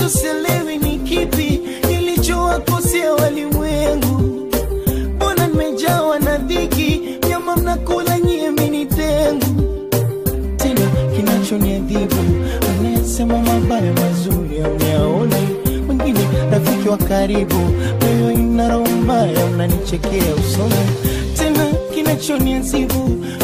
sielewi ni kipi nilichowakosea walimwengu. Mbona nimejawa na dhiki, nyama mnakula nyie mimi tengu. Tena kinachoniadhibu, wanasema mabaya mazuri yaoni, wengine rafiki wa karibu, wewe ina roho mbaya unanichekea usoni. Tena kinachoniadhibu,